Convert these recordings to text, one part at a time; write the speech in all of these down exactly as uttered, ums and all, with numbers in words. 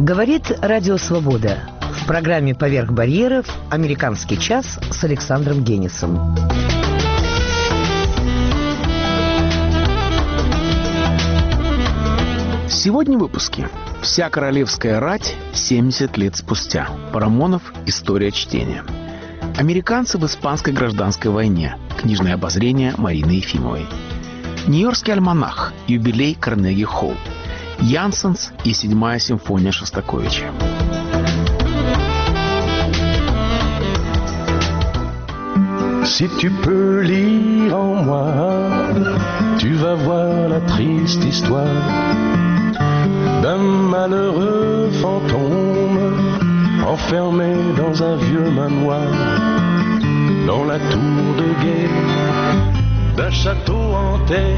Говорит Радио Свобода. В программе «Поверх барьеров» «Американский час» с Александром Генисом. Сегодня в выпуске. Вся королевская рать семьдесят лет спустя. Парамонов. История чтения. Американцы в испанской гражданской войне. Книжное обозрение Марины Ефимовой. Нью-Йоркский альманах. Юбилей Карнеги-Холл. Янсенс и седьмая симфония Шостаковича. Si tu peux lire en moi, tu vas voir la triste histoire d'un malheureux fantôme enfermé dans un vieux manoir, dans la tour de guet d'un château hanté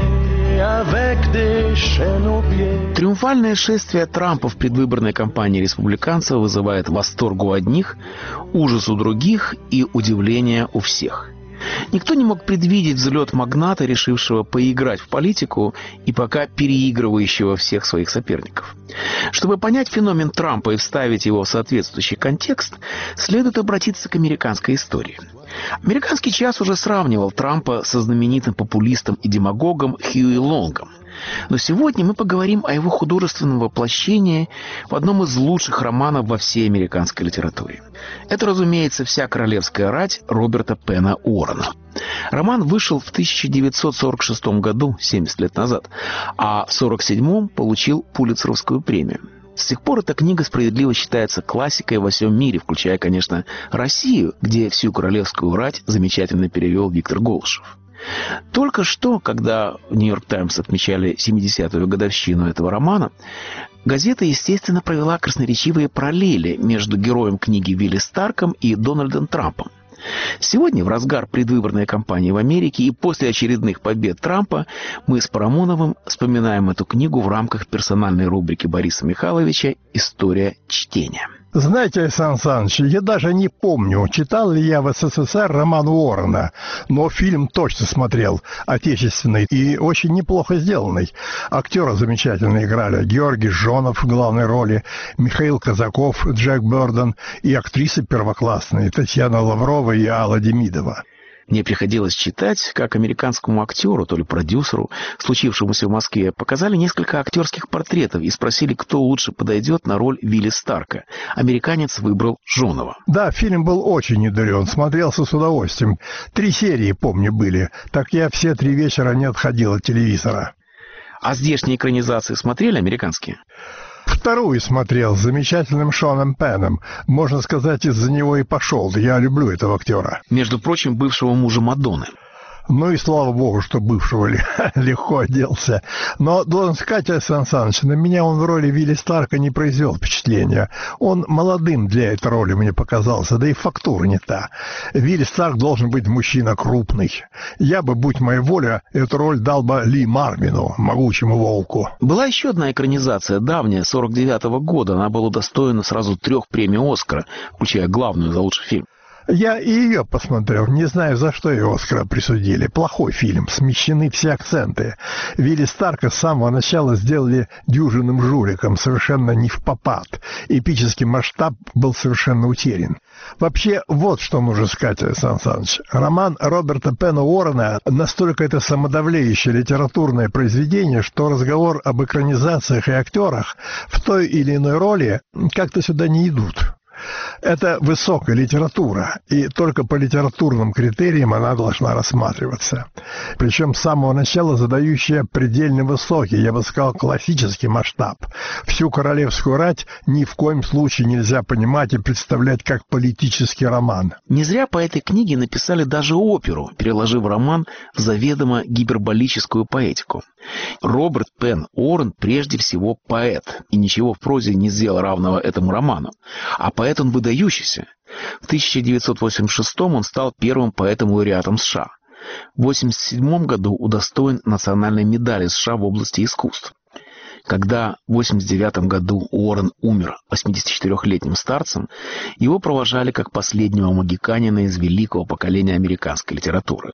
avec des chaînes aux pieds. Триумфальное шествие Трампа в предвыборной кампании республиканцев вызывает восторг у одних, ужас у других и удивление у всех. Никто не мог предвидеть взлет магната, решившего поиграть в политику и пока переигрывающего всех своих соперников. Чтобы понять феномен Трампа и вставить его в соответствующий контекст, следует обратиться к американской истории. Американский час уже сравнивал Трампа со знаменитым популистом и демагогом Хьюи Лонгом. Но сегодня мы поговорим о его художественном воплощении в одном из лучших романов во всей американской литературе. Это, разумеется, «Вся королевская рать» Роберта Пена Уоррена. Роман вышел в тысяча девятьсот сорок шестом году, семьдесят лет назад, а в сорок седьмом получил Пулитцеровскую премию. С тех пор эта книга справедливо считается классикой во всем мире, включая, конечно, Россию, где «Всю королевскую рать» замечательно перевел Виктор Голышев. Только что, когда в «Нью-Йорк Таймс» отмечали семидесятую годовщину этого романа, газета, естественно, провела красноречивые параллели между героем книги Вилли Старком и Дональдом Трампом. Сегодня, в разгар предвыборной кампании в Америке и после очередных побед Трампа, мы с Парамоновым вспоминаем эту книгу в рамках персональной рубрики Бориса Михайловича «История чтения». Знаете, Александр Александрович, я даже не помню, читал ли я в СССР роман Уоррена, но фильм точно смотрел, отечественный и очень неплохо сделанный. Актеры замечательно играли. Георгий Жонов в главной роли, Михаил Казаков, Джек Бёрден и актрисы первоклассные Татьяна Лаврова и Алла Демидова. Мне приходилось читать, как американскому актеру, то ли продюсеру, случившемуся в Москве, показали несколько актерских портретов и спросили, кто лучше подойдет на роль Вилли Старка. Американец выбрал Жонова. Да, фильм был очень недурен, смотрелся с удовольствием. Три серии, помню, были. Так я все три вечера не отходил от телевизора. А здешние экранизации смотрели американские? Вторую смотрел с замечательным Шоном Пеном. Можно сказать, из-за него и пошел. Я люблю этого актера. Между прочим, бывшего мужа Мадонны. Ну и слава богу, что бывшего легко оделся. Но, должен сказать, Александр Александрович, на меня он в роли Вилли Старка не произвел впечатления. Он молодым для этой роли мне показался, да и фактура не та. Вилли Старк должен быть мужчина крупный. Я бы, будь моя воля, эту роль дал бы Ли Марвину, могучему волку. Была еще одна экранизация, давняя, сорок девятого года. Она была удостоена сразу трех премий «Оскара», включая главную за лучший фильм. Я и ее посмотрел, не знаю, за что ее Оскара присудили. Плохой фильм, смещены все акценты. Вилли Старка с самого начала сделали дюжинным жуликом, совершенно не впопад. Эпический масштаб был совершенно утерян. Вообще, вот что нужно сказать, Александр Александрович. Роман Роберта Пена Уоррена настолько это самодовлеющее литературное произведение, что разговор об экранизациях и актерах в той или иной роли как-то сюда не идут. Это высокая литература, и только по литературным критериям она должна рассматриваться. Причем с самого начала задающая предельно высокий, я бы сказал, классический масштаб. «Всю королевскую рать» ни в коем случае нельзя понимать и представлять как политический роман. Не зря по этой книге написали даже оперу, переложив роман в заведомо гиперболическую поэтику. Роберт Пен Уоррен прежде всего поэт, и ничего в прозе не сделал равного этому роману. А поэт он выдающийся. В тысяча девятьсот восемьдесят шестом он стал первым поэтом-лауреатом США. В восемьдесят седьмом году удостоен национальной медали США в области искусств. Когда в восемьдесят девятом году Уоррен умер восьмидесятичетырёхлетним старцем, его провожали как последнего магиканина из великого поколения американской литературы.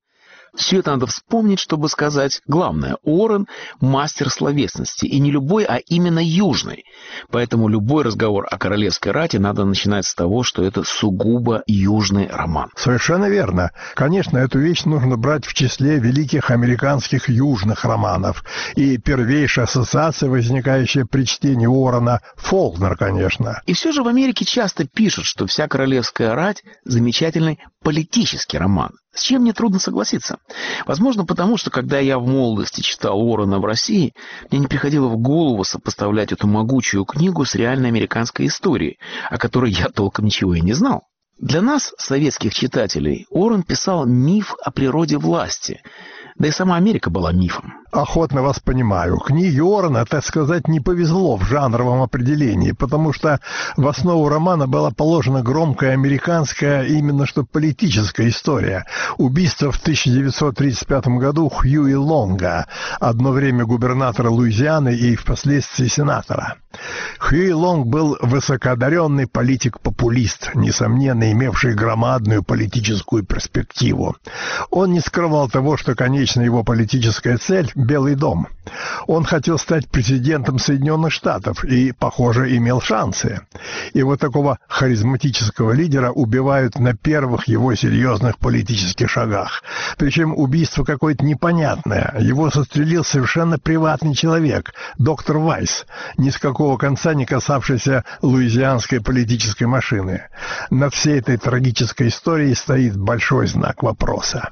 Все это надо вспомнить, чтобы сказать главное. Уоррен – мастер словесности. И не любой, а именно южный. Поэтому любой разговор о королевской рати надо начинать с того, что это сугубо южный роман. Совершенно верно. Конечно, эту вещь нужно брать в числе великих американских южных романов. И первейшая ассоциация, возникающая при чтении Уоррена – Фолкнер, конечно. И все же в Америке часто пишут, что «Вся королевская рать» – замечательный политический роман. С чем мне трудно согласиться. Возможно, потому что, когда я в молодости читал Уоррена в России, мне не приходило в голову сопоставлять эту могучую книгу с реальной американской историей, о которой я толком ничего и не знал. Для нас, советских читателей, Уоррен писал миф о природе власти. Да и сама Америка была мифом. Охотно вас понимаю. Книге Уоррена, так сказать, не повезло в жанровом определении, потому что в основу романа была положена громкая американская, именно что политическая история. Убийство в тысяча девятьсот тридцать пятом году Хьюи Лонга, одно время губернатора Луизианы и впоследствии сенатора. Хьюи Лонг был высокоодаренный политик-популист, несомненно имевший громадную политическую перспективу. Он не скрывал того, что, конечно, его политическая цель – Белый дом. Он хотел стать президентом Соединенных Штатов и, похоже, имел шансы. И вот такого харизматического лидера убивают на первых его серьезных политических шагах. Причем убийство какое-то непонятное. Его застрелил совершенно приватный человек, доктор Вайс, ни с какого конца не касавшийся луизианской политической машины. Над всей этой трагической историей стоит большой знак вопроса.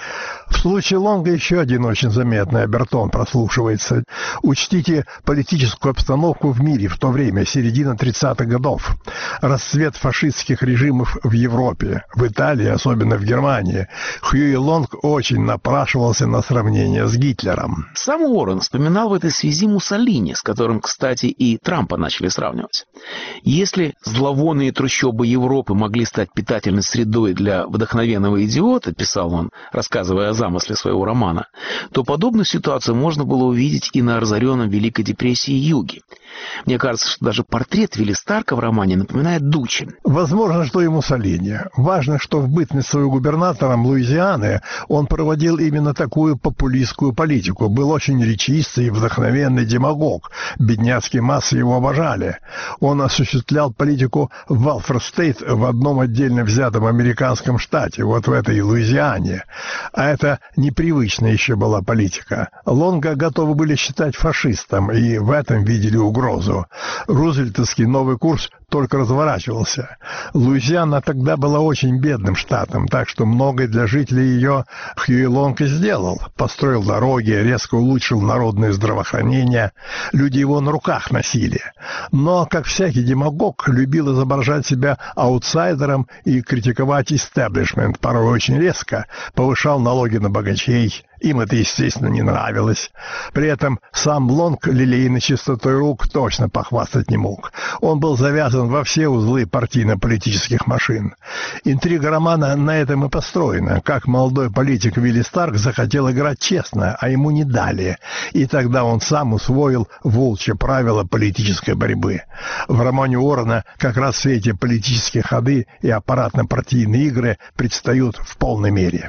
В случае Лонга еще один очень заметный обертон прослушивается. Учтите политическую обстановку в мире в то время, середина тридцатых годов. Расцвет фашистских режимов в Европе, в Италии, особенно в Германии. Хьюи Лонг очень напрашивался на сравнение с Гитлером. Сам Уоррен вспоминал в этой связи Муссолини, с которым, кстати, и Трампа начали сравнивать. Если зловонные трущобы Европы могли стать питательной средой для вдохновенного идиота, писал он, рассказывая о замысле своего романа, то подобную ситуацию можно было увидеть и на разоренном Великой депрессии Юге. Мне кажется, что даже портрет Вилли Старка в романе напоминает Дуччи. Возможно, что и Муссолини. Важно, что в бытность своего губернатором Луизианы он проводил именно такую популистскую политику. Был очень речистый и вдохновенный демагог. Бедняцкие массы его обожали. Он осуществлял политику в Велфер-стейт в одном отдельно взятом американском штате, вот в этой Луизиане. А это непривычная еще была политика. Лонга готовы были считать фашистом, и в этом видели угрозу. Рузвельтовский новый курс только разворачивался. Луизиана тогда была очень бедным штатом, так что многое для жителей ее Хьюи Лонг и сделал. Построил дороги, резко улучшил народное здравоохранение. Люди его на руках носили. Но, как всякий демагог, любил изображать себя аутсайдером и критиковать истеблишмент, порой очень резко, повышал налоги на богачей. Им это, естественно, не нравилось. При этом сам Лонг лилейной чистотой рук точно похвастать не мог. Он был завязан во все узлы партийно-политических машин. Интрига романа на этом и построена. Как молодой политик Вилли Старк захотел играть честно, а ему не дали. И тогда он сам усвоил волчье правило политической борьбы. В романе Уоррена как раз все эти политические ходы и аппаратно-партийные игры предстают в полной мере.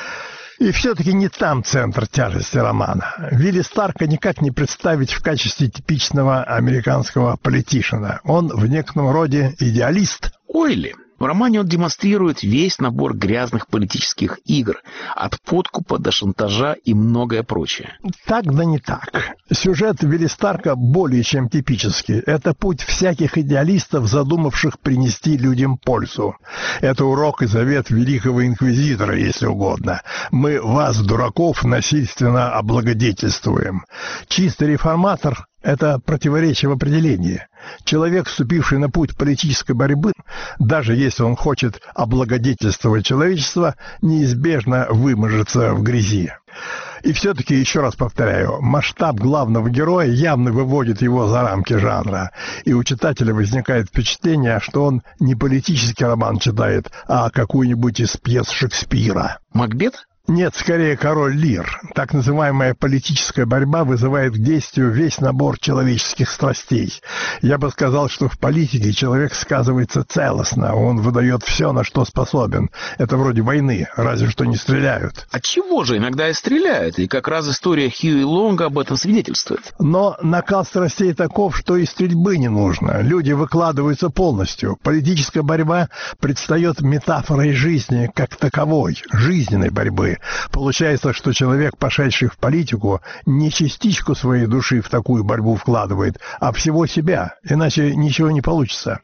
И все-таки не там центр тяжести романа. Вилли Старка никак не представить в качестве типичного американского политишена. Он в некотором роде идеалист. Ой ли. В романе он демонстрирует весь набор грязных политических игр, от подкупа до шантажа и многое прочее. Так да не так. Сюжет Вилли Старка более чем типический. Это путь всяких идеалистов, задумавших принести людям пользу. Это урок и завет великого инквизитора, если угодно. Мы вас, дураков, насильственно облагодетельствуем. Чистый реформатор – это противоречие в определении. Человек, вступивший на путь политической борьбы, даже если он хочет облагодетельствовать человечество, неизбежно выможется в грязи. И все-таки, еще раз повторяю, масштаб главного героя явно выводит его за рамки жанра, и у читателя возникает впечатление, что он не политический роман читает, а какую-нибудь из пьес Шекспира. Макбет? Нет, скорее король Лир. Так называемая политическая борьба вызывает к действию весь набор человеческих страстей. Я бы сказал, что в политике человек сказывается целостно, он выдает все, на что способен. Это вроде войны, разве что не стреляют. Отчего же иногда и стреляют, и как раз история Хьюи Лонга об этом свидетельствует. Но накал страстей таков, что и стрельбы не нужно. Люди выкладываются полностью. Политическая борьба предстает метафорой жизни как таковой, жизненной борьбы. Получается, что человек, пошедший в политику, не частичку своей души в такую борьбу вкладывает, а всего себя, иначе ничего не получится.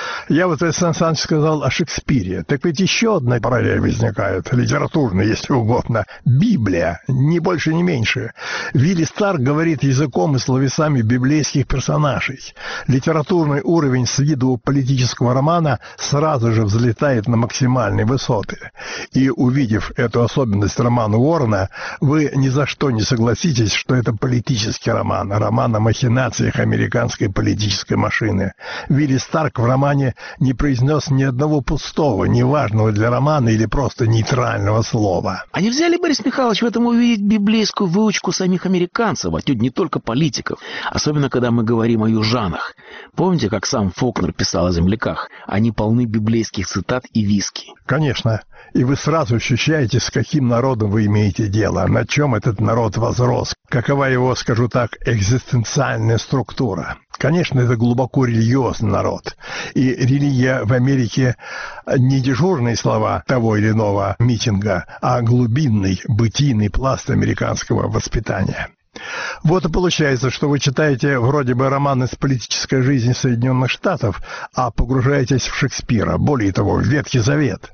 Я вот, Сан Саныч, сказал о Шекспире. Так ведь еще одна параллель возникает, литературная, если угодно. Библия, ни больше, ни меньше. Вилли Старк говорит языком и словесами библейских персонажей. Литературный уровень с виду политического романа сразу же взлетает на максимальные высоты. И, увидев эту особенность романа Уоррена, вы ни за что не согласитесь, что это политический роман, роман о махинациях американской политической машины. Вилли Старк в романе не произнес ни одного пустого, неважного для романа или просто нейтрального слова. А нельзя ли, Борис Михайлович, в этом увидеть библейскую выучку самих американцев, отнюдь не только политиков, особенно когда мы говорим о южанах? Помните, как сам Фолкнер писал о земляках? Они полны библейских цитат и виски. Конечно. И вы сразу ощущаете, с каким народом вы имеете дело, на чем этот народ возрос, какова его, скажу так, экзистенциальная структура. Конечно, это глубоко религиозный народ. И религия в Америке не дежурные слова того или иного митинга, а глубинный, бытийный пласт американского воспитания. Вот и получается, что вы читаете вроде бы роман из политической жизни Соединенных Штатов, а погружаетесь в Шекспира, более того, в Ветхий Завет.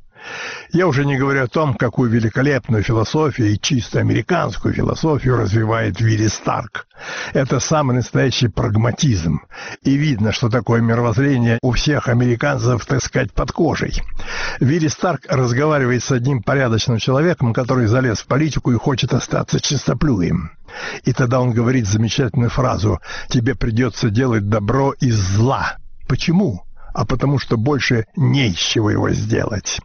Я уже не говорю о том, какую великолепную философию и чисто американскую философию развивает Вилли Старк. Это самый настоящий прагматизм. И видно, что такое мировоззрение у всех американцев, так сказать, под кожей. Вилли Старк разговаривает с одним порядочным человеком, который залез в политику и хочет остаться чистоплюем. И тогда он говорит замечательную фразу: «Тебе придется делать добро из зла». Почему? А потому что больше не из чего его сделать.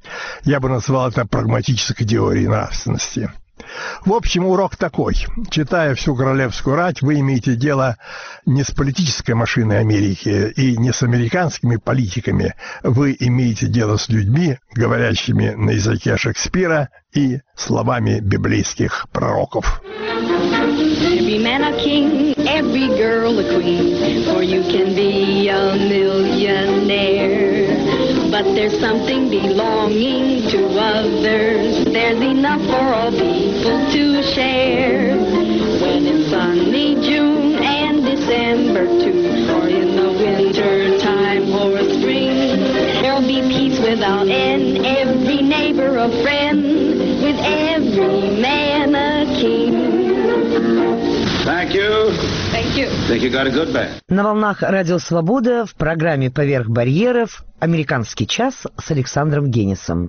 Я бы назвал это прагматической теорией нравственности. В общем, урок такой. Читая всю королевскую рать, вы имеете дело не с политической машиной Америки и не с американскими политиками. Вы имеете дело с людьми, говорящими на языке Шекспира и словами библейских пророков. Every man a king, every girl a queen, for you can be a millionaire. But there's something belonging to others, there's enough for all people to share. When it's sunny June and December too, or in the winter time or spring, there'll be peace without end, every neighbor a friend, with every man a king. Thank you. Thank you. Think you got a good band. На волнах Радио Свобода в программе «Поверх барьеров» «Американский час» с Александром Генисом.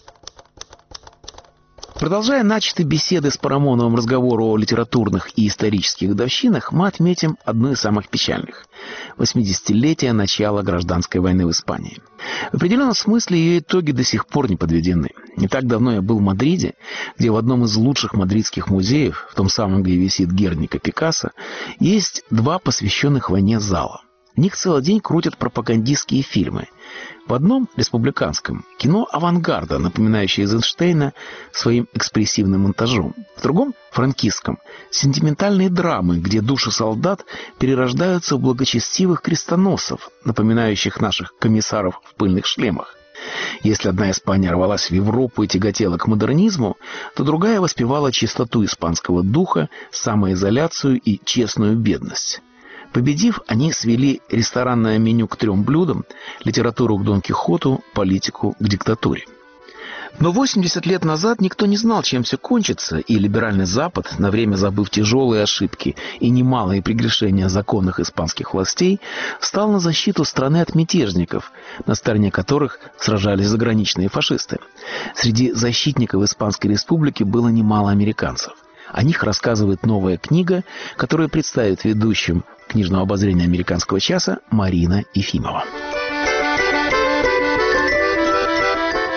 Продолжая начатые беседы с Парамоновым разговор о литературных и исторических годовщинах, мы отметим одну из самых печальных – восьмидесятилетие начала гражданской войны в Испании. В определенном смысле ее итоги до сих пор не подведены. Не так давно я был в Мадриде, где в одном из лучших мадридских музеев, в том самом, где висит Герника Пикассо, есть два посвященных войне зала. В них целый день крутят пропагандистские фильмы. В одном, республиканском, кино авангарда, напоминающее Эйзенштейна своим экспрессивным монтажом. В другом, франкистском, сентиментальные драмы, где души солдат перерождаются в благочестивых крестоносцев, напоминающих наших комиссаров в пыльных шлемах. Если одна Испания рвалась в Европу и тяготела к модернизму, то другая воспевала чистоту испанского духа, самоизоляцию и честную бедность. Победив, они свели ресторанное меню к трем блюдам, литературу к Дон Кихоту, политику к диктатуре. Но восемьдесят лет назад никто не знал, чем все кончится, и либеральный Запад, на время забыв тяжелые ошибки и немалые прегрешения законных испанских властей, встал на защиту страны от мятежников, на стороне которых сражались заграничные фашисты. Среди защитников Испанской Республики было немало американцев. О них рассказывает новая книга, которую представит ведущим книжного обозрения «Американского часа» Марина Ефимова.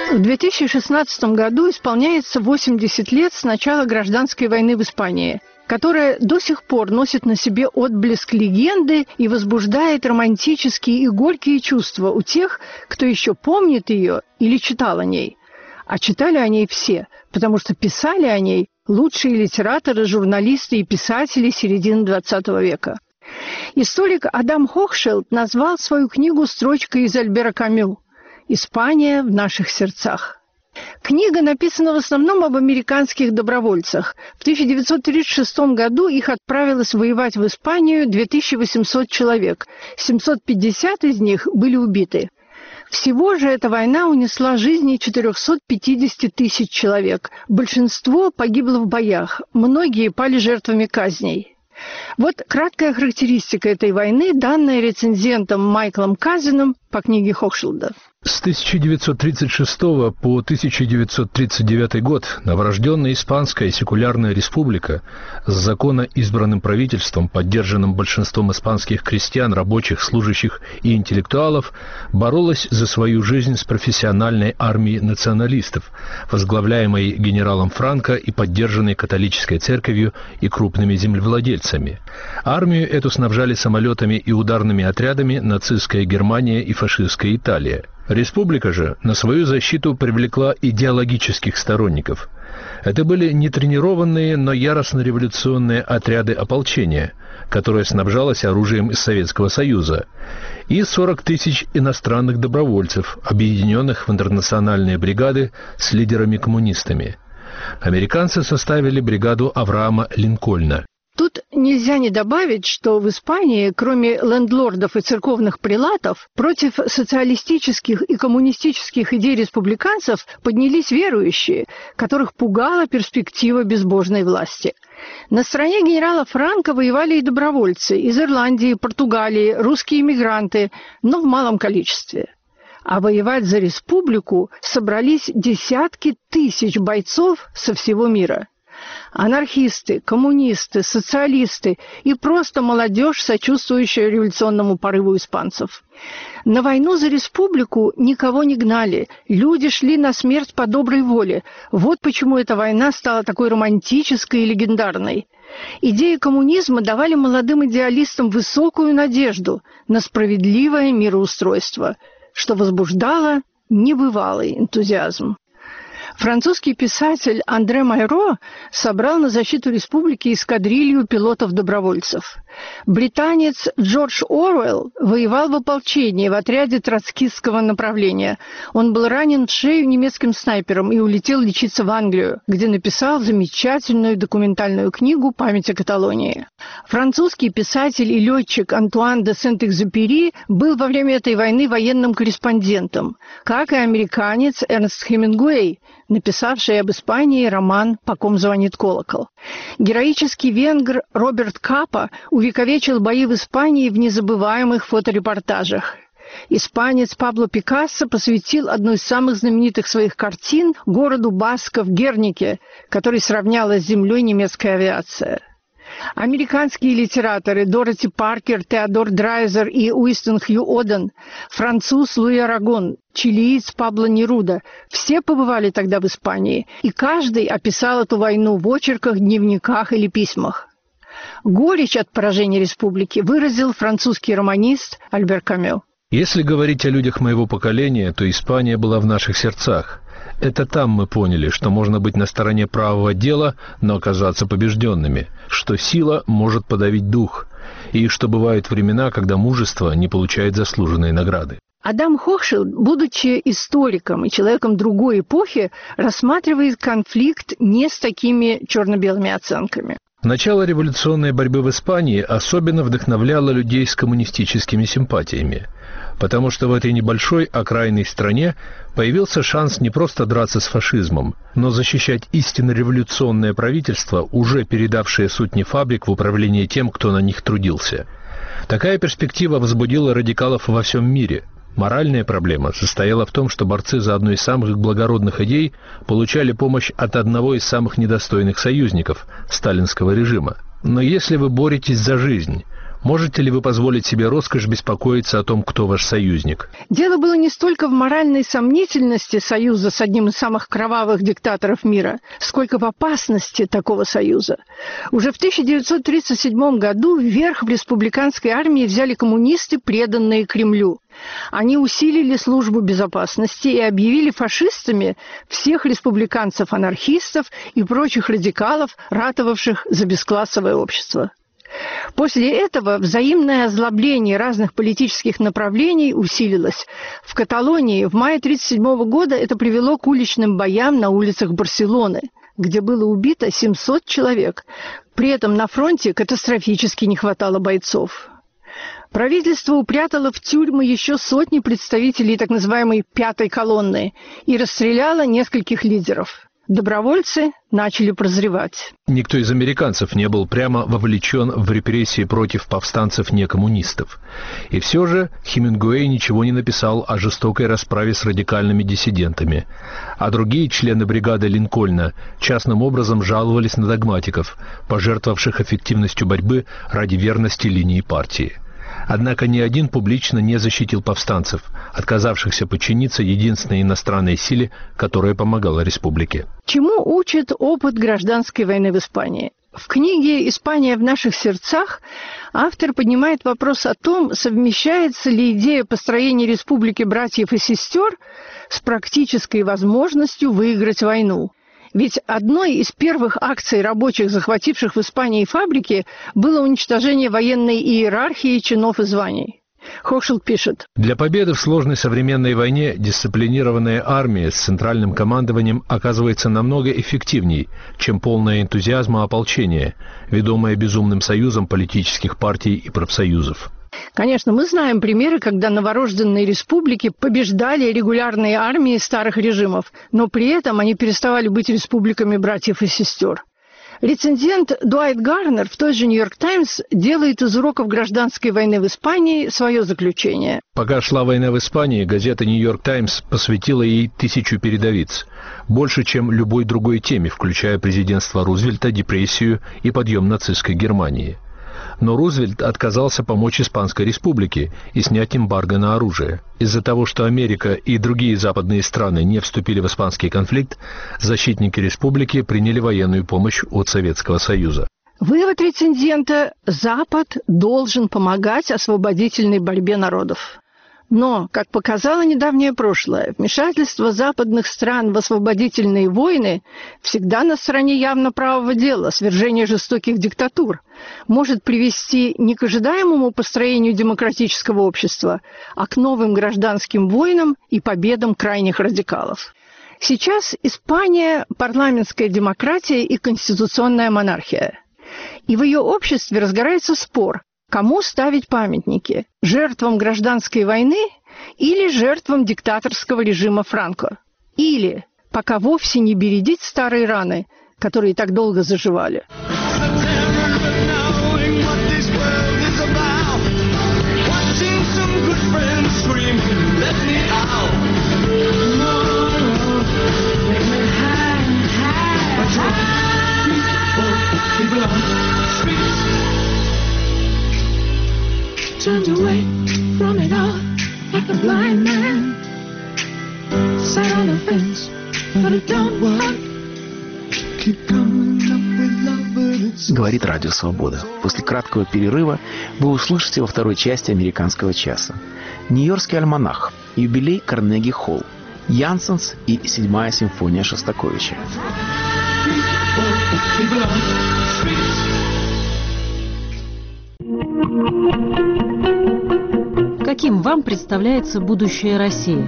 В две тысячи шестнадцатом году исполняется восемьдесят лет с начала гражданской войны в Испании, которая до сих пор носит на себе отблеск легенды и возбуждает романтические и горькие чувства у тех, кто еще помнит ее или читал о ней. А читали о ней все, потому что писали о ней лучшие литераторы, журналисты и писатели середины двадцатого века. Историк Адам Хохшилд назвал свою книгу строчкой из Альбера Камю «Испания в наших сердцах». Книга написана в основном об американских добровольцах. В тысяча девятьсот тридцать шестом году их отправилось воевать в Испанию две тысячи восемьсот человек. семьсот пятьдесят из них были убиты. Всего же эта война унесла жизни четыреста пятьдесят тысяч человек. Большинство погибло в боях, многие пали жертвами казней. Вот краткая характеристика этой войны, данная рецензентом Майклом Казином по книге Хохшилда. С тысяча девятьсот тридцать шестого по тысяча девятьсот тридцать девятый год новорожденная Испанская секулярная республика с законно избранным правительством, поддержанным большинством испанских крестьян, рабочих, служащих и интеллектуалов, боролась за свою жизнь с профессиональной армией националистов, возглавляемой генералом Франко и поддержанной католической церковью и крупными землевладельцами. Армию эту снабжали самолетами и ударными отрядами нацистская Германия и фашистская Италия. Республика же на свою защиту привлекла идеологических сторонников. Это были нетренированные, но яростно-революционные отряды ополчения, которое снабжалось оружием из Советского Союза, и сорок тысяч иностранных добровольцев, объединенных в интернациональные бригады с лидерами-коммунистами. Американцы составили бригаду Авраама Линкольна. Тут нельзя не добавить, что в Испании, кроме лендлордов и церковных прелатов, против социалистических и коммунистических идей республиканцев поднялись верующие, которых пугала перспектива безбожной власти. На стороне генерала Франко воевали и добровольцы из Ирландии, Португалии, русские эмигранты, но в малом количестве. А воевать за республику собрались десятки тысяч бойцов со всего мира. Анархисты, коммунисты, социалисты и просто молодежь, сочувствующая революционному порыву испанцев. На войну за республику никого не гнали, люди шли на смерть по доброй воле. Вот почему эта война стала такой романтической и легендарной. Идеи коммунизма давали молодым идеалистам высокую надежду на справедливое мироустройство, что возбуждало небывалый энтузиазм. Французский писатель Андре Майро собрал на защиту республики эскадрилью пилотов-добровольцев. Британец Джордж Оруэлл воевал в ополчении в отряде троцкистского направления. Он был ранен в шею немецким снайпером и улетел лечиться в Англию, где написал замечательную документальную книгу «Память о Каталонии». Французский писатель и летчик Антуан де Сент-Экзюпери был во время этой войны военным корреспондентом, как и американец Эрнст Хемингуэй, написавший об Испании роман «По ком звонит колокол». Героический венгр Роберт Капа увековечил бои в Испании в незабываемых фоторепортажах. Испанец Пабло Пикассо посвятил одну из самых знаменитых своих картин городу басков Гернике, который сравняла с землей немецкая авиация. Американские литераторы Дороти Паркер, Теодор Драйзер и Уинстон Хью Оден, француз Луи Арагон, чилиец Пабло Неруда – все побывали тогда в Испании, и каждый описал эту войну в очерках, дневниках или письмах. Горечь от поражения республики выразил французский романист Альбер Камю. Если говорить о людях моего поколения, то Испания была в наших сердцах. Это там мы поняли, что можно быть на стороне правого дела, но оказаться побежденными, что сила может подавить дух, и что бывают времена, когда мужество не получает заслуженные награды. Адам Хохшилд, будучи историком и человеком другой эпохи, рассматривает конфликт не с такими черно-белыми оценками. Начало революционной борьбы в Испании особенно вдохновляло людей с коммунистическими симпатиями, потому что в этой небольшой окраинной стране появился шанс не просто драться с фашизмом, но защищать истинно революционное правительство, уже передавшее сотни фабрик в управление тем, кто на них трудился. Такая перспектива возбудила радикалов во всем мире. Моральная проблема состояла в том, что борцы за одну из самых благородных идей получали помощь от одного из самых недостойных союзников – сталинского режима. Но если вы боретесь за жизнь, Можете ли вы позволить себе роскошь беспокоиться о том, кто ваш союзник? Дело было не столько в моральной сомнительности союза с одним из самых кровавых диктаторов мира, сколько в опасности такого союза. Уже в тысяча девятьсот тридцать седьмом году верх в республиканской армии взяли коммунисты, преданные Кремлю. Они усилили службу безопасности и объявили фашистами всех республиканцев-анархистов и прочих радикалов, ратовавших за бесклассовое общество. После этого взаимное озлобление разных политических направлений усилилось. В Каталонии в мае тысяча девятьсот тридцать седьмого года это привело к уличным боям на улицах Барселоны, где было убито семьсот человек. При этом на фронте катастрофически не хватало бойцов. Правительство упрятало в тюрьмы еще сотни представителей так называемой «пятой колонны» и расстреляло нескольких лидеров. Добровольцы начали прозревать. Никто из американцев не был прямо вовлечен в репрессии против повстанцев-некоммунистов. И все же Хемингуэй ничего не написал о жестокой расправе с радикальными диссидентами. А другие члены бригады Линкольна частным образом жаловались на догматиков, пожертвовавших эффективностью борьбы ради верности линии партии. Однако ни один публично не защитил повстанцев, отказавшихся подчиниться единственной иностранной силе, которая помогала республике. Чему учит опыт гражданской войны в Испании? В книге «Испания в наших сердцах» автор поднимает вопрос о том, совмещается ли идея построения республики братьев и сестер с практической возможностью выиграть войну. Ведь одной из первых акций рабочих, захвативших в Испании фабрики, было уничтожение военной иерархии чинов и званий. Хохшилд пишет: «Для победы в сложной современной войне дисциплинированная армия с центральным командованием оказывается намного эффективней, чем полное энтузиазма ополчение, ведомое безумным союзом политических партий и профсоюзов». Конечно, мы знаем примеры, когда новорожденные республики побеждали регулярные армии старых режимов, но при этом они переставали быть республиками братьев и сестер. Рецензент Дуайт Гарнер в той же «Нью-Йорк Таймс» делает из уроков гражданской войны в Испании свое заключение. Пока шла война в Испании, газета «Нью-Йорк Таймс» посвятила ей тысячу передовиц. Больше, чем любой другой теме, включая президентство Рузвельта, депрессию и подъем нацистской Германии. Но Рузвельт отказался помочь Испанской республике и снять эмбарго на оружие. Из-за того, что Америка и другие западные страны не вступили в испанский конфликт, защитники республики приняли военную помощь от Советского Союза. Вывод рецензента: Запад должен помогать освободительной борьбе народов. Но, как показало недавнее прошлое, вмешательство западных стран в освободительные войны всегда на стороне явно правого дела, свержения жестоких диктатур, может привести не к ожидаемому построению демократического общества, а к новым гражданским войнам и победам крайних радикалов. Сейчас Испания – парламентская демократия и конституционная монархия. И в ее обществе разгорается спор, кому ставить памятники – жертвам гражданской войны или жертвам диктаторского режима Франко? Или пока вовсе не бередить старые раны, которые так долго заживали? Turned away from it all like a blind man. Sat on the fence, but it don't work. Keep coming up with love, but it's... Говорит Радио Свобода. После краткого перерыва вы услышите во второй части «Американского часа» Нью-Йоркский альманах, юбилей Карнеги-Холл, Янсенс и седьмая симфония Шостаковича. Каким вам представляется будущее России?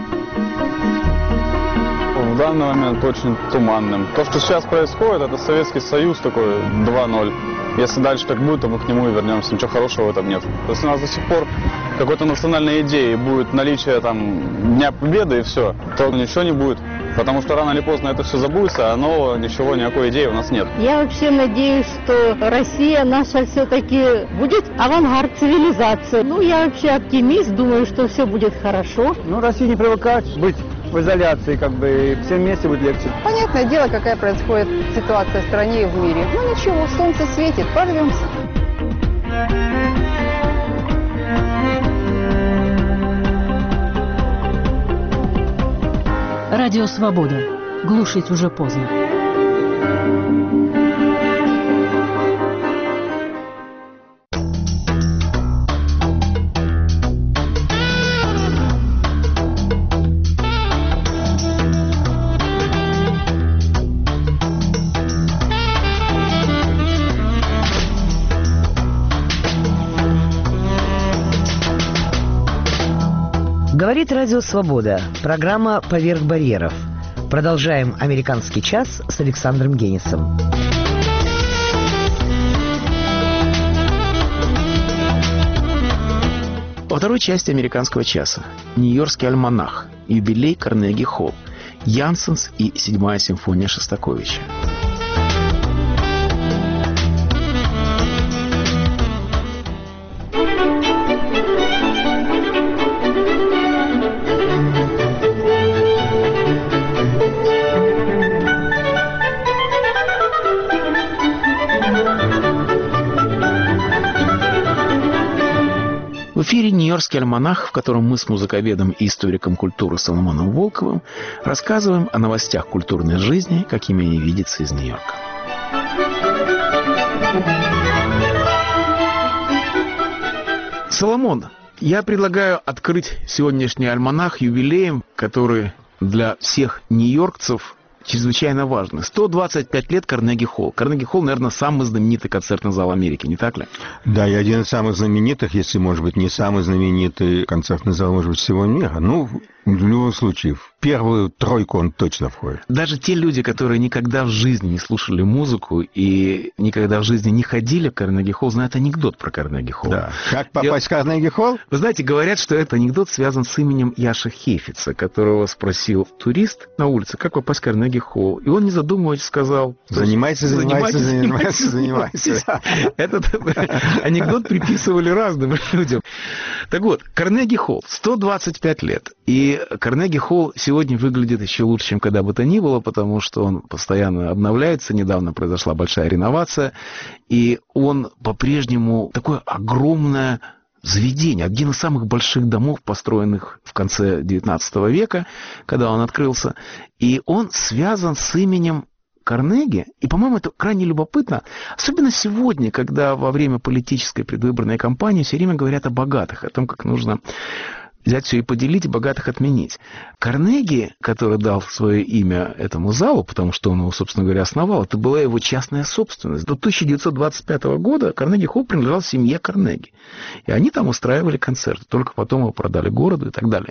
В данный момент очень туманным. То, что сейчас происходит, это Советский Союз такой два ноль. Если дальше так будет, то мы к нему и вернемся. Ничего хорошего в этом нет. Если у нас до сих пор какой-то национальной идеи будет наличие там Дня Победы и все, то ничего не будет. Потому что рано или поздно это все забудется, а нового ничего, никакой идеи у нас нет. Я вообще надеюсь, что Россия наша все-таки будет авангард цивилизации. Ну, я вообще оптимист, думаю, что все будет хорошо. Ну, Россия не привыкает быть в изоляции, как бы, всем вместе будет легче. Понятное дело, какая происходит ситуация в стране и в мире. Ну, ничего, солнце светит, прорвемся. Радио «Свобода». Глушить уже поздно. Говорит Радио «Свобода». Программа «Поверх барьеров». Продолжаем «Американский час» с Александром Генисом. Во второй части «Американского часа» Нью-Йоркский альманах, юбилей Карнеги-Холл, Янсенс и седьмая симфония Шостаковича. В эфире «Нью-Йоркский альманах», в котором мы с музыковедом и историком культуры Соломоном Волковым рассказываем о новостях культурной жизни, какими они видятся из Нью-Йорка. Соломон, я предлагаю открыть сегодняшний альманах юбилеем, который для всех нью-йоркцев чрезвычайно важно. сто двадцать пять лет Карнеги-Холл. Карнеги-Холл, наверное, самый знаменитый концертный зал Америки, не так ли? Да, и один из самых знаменитых, если, может быть, не самый знаменитый концертный зал, может быть, всего мира. Ну, в любом случае, в первую тройку он точно входит. Даже те люди, которые никогда в жизни не слушали музыку и никогда в жизни не ходили в Карнеги-Холл, знают анекдот про Карнеги-Холл. Да. Как попасть в Карнеги-Холл? Вы знаете, говорят, что этот анекдот связан с именем Яша Хейфица, которого спросил турист на улице, как попасть в Карнеги-Холл. И он, не задумываясь, сказал... Занимайся, занимайся, занимайся, занимайся. Этот анекдот приписывали разным людям. Так вот, Карнеги-Холл, сто двадцать пять лет. И Карнеги-Холл сегодня выглядит еще лучше, чем когда бы то ни было, потому что он постоянно обновляется. Недавно произошла большая реновация. И он по-прежнему такое огромное заведение. Один из самых больших домов, построенных в конце девятнадцатого века, когда он открылся. И он связан с именем Карнеги. И, по-моему, это крайне любопытно. Особенно сегодня, когда во время политической предвыборной кампании все время говорят о богатых, о том, как нужно взять все и поделить, и богатых отменить. Карнеги, который дал свое имя этому залу, потому что он его, собственно говоря, основал, это была его частная собственность. До тысяча девятьсот двадцать пятого года Карнеги-Холл принадлежал семье Карнеги. И они там устраивали концерты. Только потом его продали городу и так далее.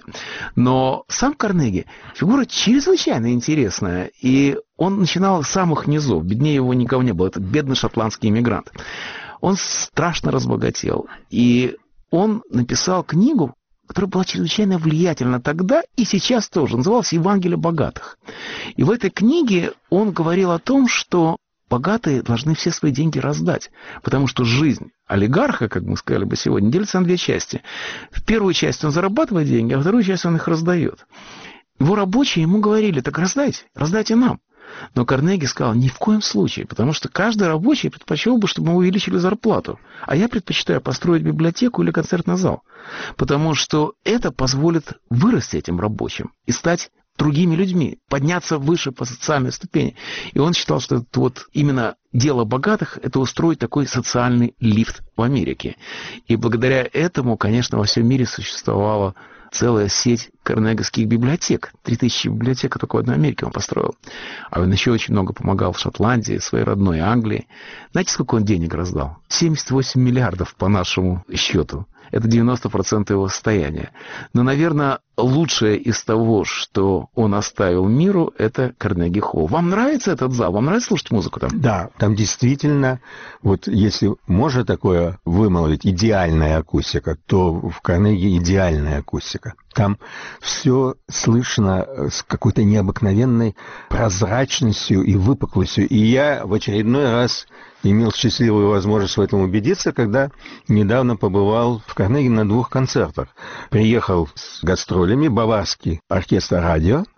Но сам Карнеги фигура чрезвычайно интересная. И он начинал с самых низов. Беднее его никого не было. Это бедный шотландский иммигрант. Он страшно разбогател. И он написал книгу, которая была чрезвычайно влиятельна тогда и сейчас тоже. Называлась «Евангелие богатых». И в этой книге он говорил о том, что богатые должны все свои деньги раздать, потому что жизнь олигарха, как мы сказали бы сегодня, делится на две части. В первую часть он зарабатывает деньги, а в вторую часть он их раздает. Его рабочие ему говорили: так раздайте, раздайте нам. Но Карнеги сказал: ни в коем случае, потому что каждый рабочий предпочел бы, чтобы мы увеличили зарплату. А я предпочитаю построить библиотеку или концертный зал, потому что это позволит вырасти этим рабочим и стать другими людьми, подняться выше по социальной ступени. И он считал, что это вот именно дело богатых – это устроить такой социальный лифт в Америке. И благодаря этому, конечно, во всем мире существовала целая сеть карнеговских библиотек. Три тысячи библиотек только в одной Америке он построил. А он еще очень много помогал в Шотландии, своей родной Англии. Знаете, сколько он денег раздал? семьдесят восемь миллиардов по нашему счету. Это девяносто процентов его состояния. Но, наверное, лучшее из того, что он оставил миру, это Карнеги-Холл. Вам нравится этот зал? Вам нравится слушать музыку там? Да, там действительно, вот если можно такое вымолвить, идеальная акустика, то в Карнеги идеальная акустика. Там все слышно с какой-то необыкновенной прозрачностью и выпуклостью. И я в очередной раз имел счастливую возможность в этом убедиться, когда недавно побывал в Карнеги на двух концертах. Приехал с гастролями баварский оркестр радио,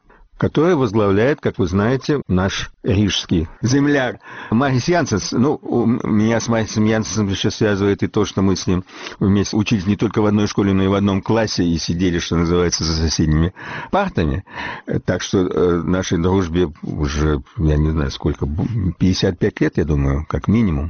которое возглавляет, как вы знаете, наш рижский земляк Марис Янсенс. Ну, меня с Марисом Янсенсом еще связывает и то, что мы с ним вместе учились не только в одной школе, но и в одном классе и сидели, что называется, за соседними партами. Так что э, нашей дружбе уже, я не знаю сколько, пятьдесят пять лет, я думаю, как минимум.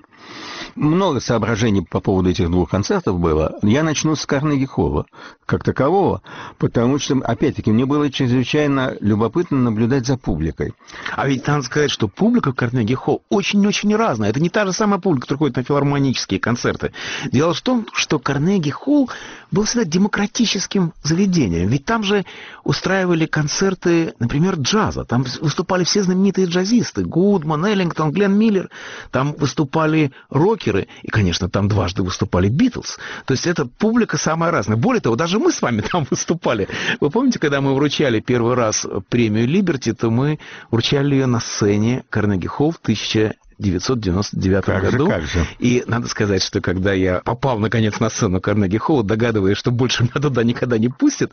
Много соображений по поводу этих двух концертов было. Я начну с Карнеги-холла как такового, потому что, опять-таки, мне было чрезвычайно любопытно наблюдать за публикой. А ведь надо сказать, что публика в Карнеги-холл очень-очень разная. Это не та же самая публика, которая ходит на филармонические концерты. Дело в том, что Карнеги-холл был всегда демократическим заведением. Ведь там же устраивали концерты, например, джаза. Там выступали все знаменитые джазисты. Гудман, Эллингтон, Гленн Миллер. Там выступали рокеры. И, конечно, там дважды выступали Битлз. То есть это публика самая разная. Более того, даже мы с вами там выступали. Вы помните, когда мы вручали первый раз премию «Либерти», то мы вручали ее на сцене Карнеги-холл в тысяча девятьсот девяносто девятом как году. Же, как же. И надо сказать, что когда я попал, наконец, на сцену Карнеги-холла, догадываясь, что больше меня туда никогда не пустят,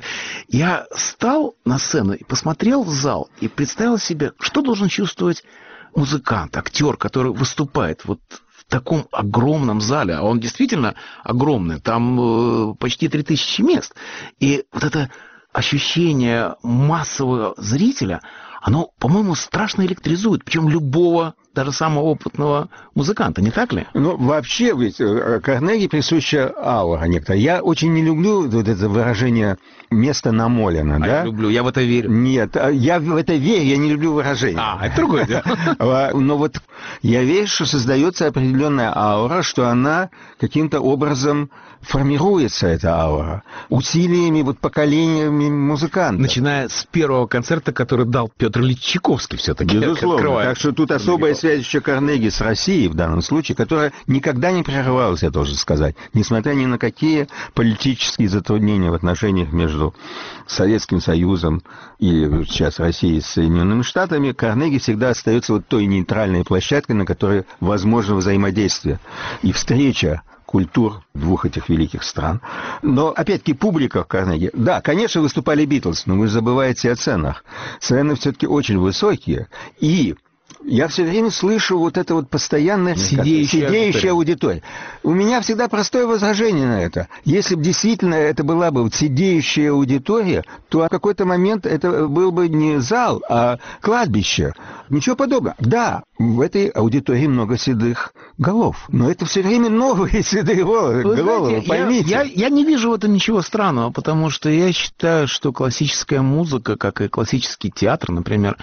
я встал на сцену и посмотрел в зал и представил себе, что должен чувствовать музыкант, актер, который выступает вот в таком огромном зале. А он действительно огромный. Там э, почти три тысячи мест. И вот это ощущение массового зрителя, оно, по-моему, страшно электризует. Причем любого, даже самого опытного музыканта, не так ли? Ну, вообще, ведь Карнеги присуща аура некоторая. Я очень не люблю вот это выражение «место намолено». А да? Я люблю, я в это верю. Нет, я в это верю, я не люблю выражение. А, это другое дело. Но вот я верю, что создается определенная аура, что она каким-то образом формируется, эта аура, усилиями, вот поколениями музыкантов. Начиная с первого концерта, который дал Петр Ильич Чайковский все-таки. Безусловно. Так что тут особая связь еще Карнеги с Россией в данном случае, которая никогда не прерывалась, я должен сказать, несмотря ни на какие политические затруднения в отношениях между Советским Союзом и сейчас Россией с Соединенными Штатами, Карнеги всегда остается вот той нейтральной площадкой, на которой возможно взаимодействие и встреча культур двух этих великих стран. Но, опять-таки, публика в Карнеги. Да, конечно, выступали Битлз, но вы забываете о ценах. Цены все-таки очень высокие. И я все время слышу вот это вот постоянное сидеющая, сидеющая аудитория. У меня всегда простое возражение на это. Если бы действительно это была бы вот сидеющая аудитория, то в какой-то момент это был бы не зал, а кладбище. Ничего подобного. Да, в этой аудитории много седых голов, но это все время новые седые головы, вы знаете, поймите. Я, я, я не вижу в этом ничего странного, потому что я считаю, что классическая музыка, как и классический театр, например,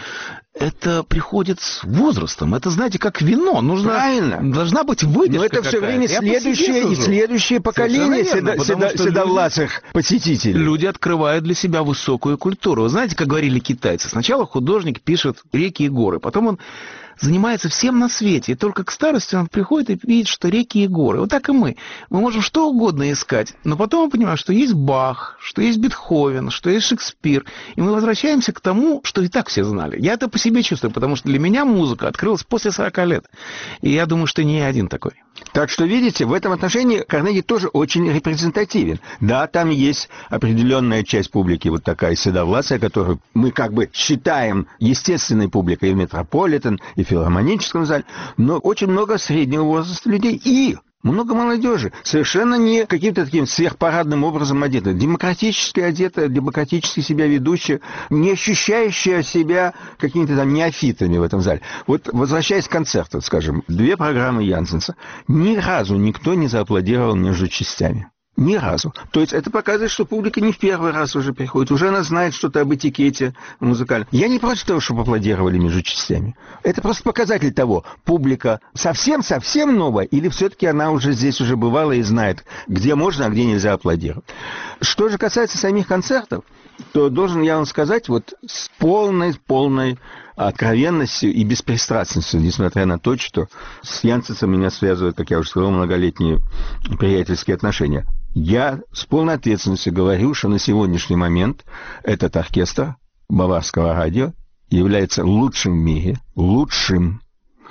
это приходит с возрастом. Это, знаете, как вино. Нужно, правильно. Должна быть выдержка. Но это все время следующее и следующее поколение седо, седо, седовласых посетителей. Люди открывают для себя высокую культуру. Вы знаете, как говорили китайцы, сначала художник пишет реки и горы, потом он занимается всем на свете, и только к старости он приходит и видит, что реки и горы. Вот так и мы. Мы можем что угодно искать, но потом мы понимаем, что есть Бах, что есть Бетховен, что есть Шекспир, и мы возвращаемся к тому, что и так все знали. Я это по себе чувствую, потому что для меня музыка открылась после сорока лет, и я думаю, что не я один такой. Так что, видите, в этом отношении Карнеги тоже очень репрезентативен. Да, там есть определенная часть публики, вот такая седовласая, которую мы как бы считаем естественной публикой и в Метрополитен, и в филармоническом зале, но очень много среднего возраста людей и много молодежи, совершенно не каким-то таким сверхпарадным образом одета, демократически одета, демократически себя ведущая, не ощущающая себя какими-то там неофитами в этом зале. Вот, возвращаясь к концерту, скажем, две программы Янсенса, ни разу никто не зааплодировал между частями. Ни разу. То есть это показывает, что публика не в первый раз уже приходит. Уже она знает что-то об этикете музыкальном. Я не против того, чтобы аплодировали между частями. Это просто показатель того, публика совсем-совсем новая, или все-таки она уже здесь уже бывала и знает, где можно, а где нельзя аплодировать. Что же касается самих концертов, то должен я вам сказать вот с полной-полной откровенностью и беспристрастностью, несмотря на то, что с Янсенсом меня связывают, как я уже сказал, многолетние приятельские отношения. Я с полной ответственностью говорю, что на сегодняшний момент этот оркестр Баварского радио является лучшим в мире, лучшим.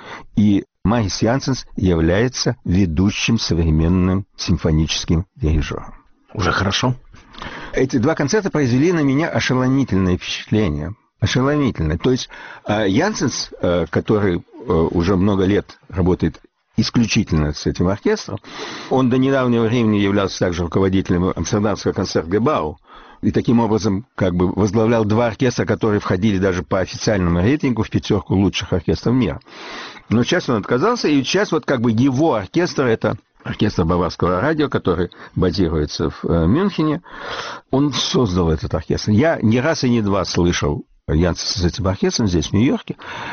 И Марис Янсенс является ведущим современным симфоническим дирижером. Уже хорошо. Эти два концерта произвели на меня ошеломительное впечатление. ошеломительно. То есть Янсенс, который уже много лет работает исключительно с этим оркестром, он до недавнего времени являлся также руководителем Амстердамского концертгебау, и таким образом как бы возглавлял два оркестра, которые входили даже по официальному рейтингу в пятерку лучших оркестров мира. Но сейчас он отказался, и сейчас вот как бы его оркестр — это оркестр Баварского радио, который базируется в Мюнхене. Он создал этот оркестр. Я не раз и не два слышал Янсенса с этим оркестром здесь, в Нью-Йорке,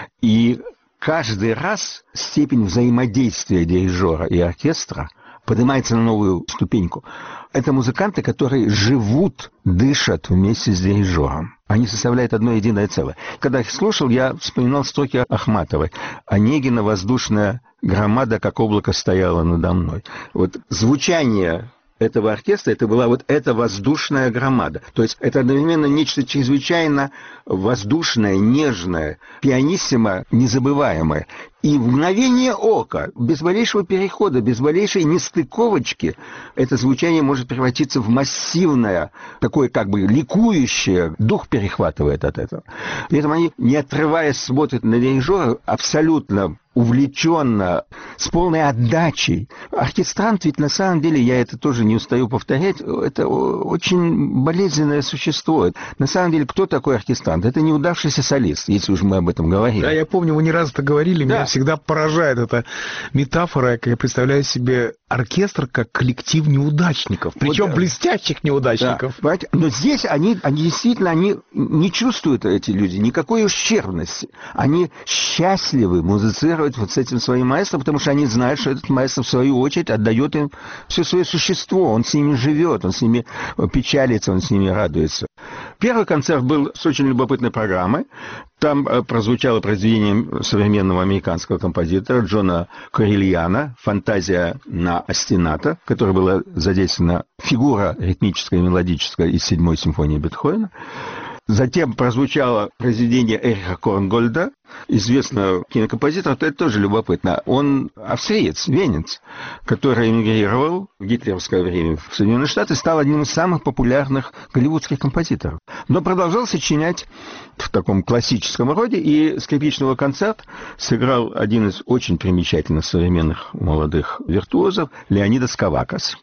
и каждый раз степень взаимодействия дирижера и оркестра поднимается на новую ступеньку. Это музыканты, которые живут, дышат вместе с дирижером. Они составляют одно единое целое. Когда их слушал, я вспоминал строки Ахматовой. «Онегина воздушная громада, как облако, стояла надо мной». Вот звучание этого оркестра, это была вот эта воздушная громада. То есть это одновременно нечто чрезвычайно воздушное, нежное, пианиссимо незабываемое. И в мгновение ока, без малейшего перехода, без малейшей нестыковочки, это звучание может превратиться в массивное, такое как бы ликующее, дух перехватывает от этого. При этом они, не отрываясь, смотрят на дирижера абсолютно увлеченно, с полной отдачей. Оркестрант ведь на самом деле, я это тоже не устаю повторять, это очень болезненное существо. На самом деле, кто такой оркестрант? Это неудавшийся солист, если уж мы об этом говорили. Да, я помню, вы не раз это говорили, да. Меня всегда поражает эта метафора, как я представляю себе оркестр как коллектив неудачников, причем вот, блестящих неудачников. Да, но здесь они, они действительно они не чувствуют, эти люди, никакой ущербности. Они счастливы музицировать вот с этим своим маэстро, потому что они знают, что этот маэстро, в свою очередь, отдает им все свое существо. Он с ними живет, он с ними печалится, он с ними радуется. Первый концерт был с очень любопытной программой. Там прозвучало произведение современного американского композитора Джона Корильяна «Фантазия на остината», в которой была задействована фигура ритмическая и мелодическая из седьмой симфонии Бетховена. Затем прозвучало произведение Эриха Корнгольда, известного кинокомпозитора, это тоже любопытно. Он австриец, венец, который эмигрировал в гитлеровское время в Соединенные Штаты, стал одним из самых популярных голливудских композиторов. Но продолжал сочинять в таком классическом роде, и скрипичного концерт сыграл один из очень примечательных современных молодых виртуозов Леонидас Кавакас.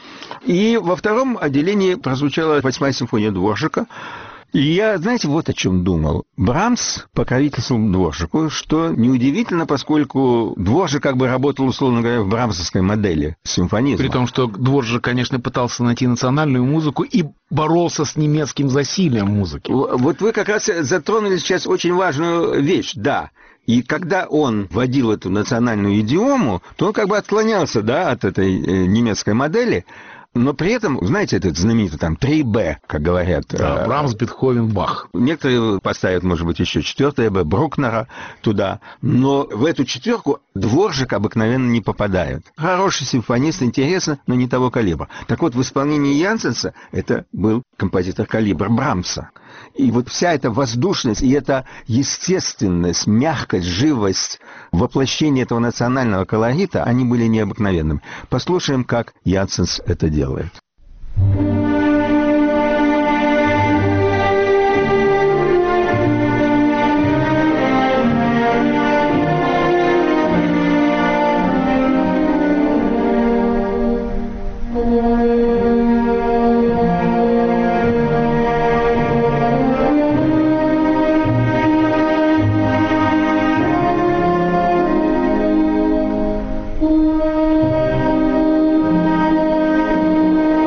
И во втором отделении прозвучала восьмая симфония Дворжака. И я, знаете, вот о чем думал. Брамс покровительствовал Дворжаку, что неудивительно, поскольку Дворжак как бы работал, условно говоря, в брамсовской модели симфонизма. При том, что Дворжак, конечно, пытался найти национальную музыку и боролся с немецким засилием музыки. Вот вы как раз затронули сейчас очень важную вещь, да. И когда он вводил эту национальную идиому, то он как бы отклонялся, да, от этой немецкой модели. Но при этом, знаете, этот знаменитый там три бэ, как говорят. Да, Брамс, Бетховен, Бах. Некоторые поставят, может быть, еще четвертое бэ, Брукнера туда. Но в эту четверку Дворжак обыкновенно не попадает. Хороший симфонист, интересно, но не того калибра. Так вот, в исполнении Янсенса это был композитор калибра Брамса. И вот вся эта воздушность и эта естественность, мягкость, живость, воплощение этого национального колорита, они были необыкновенными. Послушаем, как Янсенс это делает. Thank you.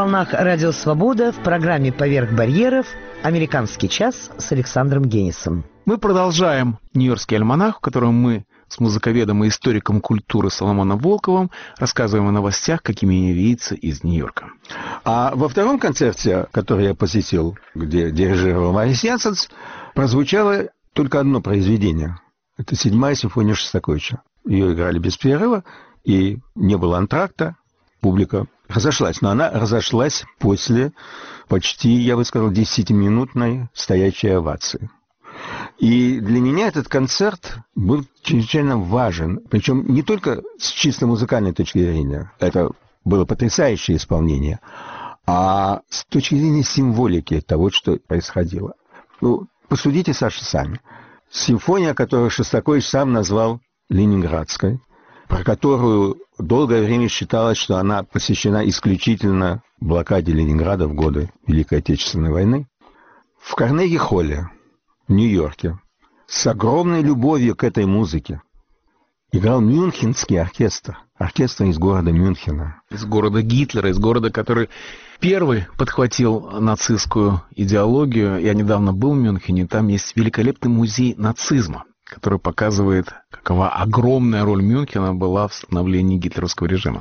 волнах Радио Свобода в программе «Поверх барьеров» «Американский час» с Александром Генисом. Мы продолжаем «Нью-Йоркский альманах», в котором мы с музыковедом и историком культуры Соломоном Волковым рассказываем о новостях, какими они видятся из Нью-Йорка. А во втором концерте, который я посетил, где дирижировал Марис Янсенс, прозвучало только одно произведение. Это седьмая симфония Шостаковича. Ее играли без перерыва, и не было антракта. Публика разошлась, но она разошлась после почти, я бы сказал, десятиминутной стоячей овации. И для меня этот концерт был чрезвычайно важен, причем не только с чисто музыкальной точки зрения, это было потрясающее исполнение, а с точки зрения символики того, что происходило. Ну, посудите, Саша, сами. Симфония, которую Шостакович сам назвал «Ленинградской», про которую долгое время считалось, что она посвящена исключительно блокаде Ленинграда в годы Великой Отечественной войны, в Карнеги-холле, в Нью-Йорке, с огромной любовью к этой музыке играл Мюнхенский оркестр, оркестр из города Мюнхена. Из города Гитлера, из города, который первый подхватил нацистскую идеологию. Я недавно был в Мюнхене, там есть великолепный музей нацизма, который показывает, какова огромная роль Мюнхена была в становлении гитлеровского режима.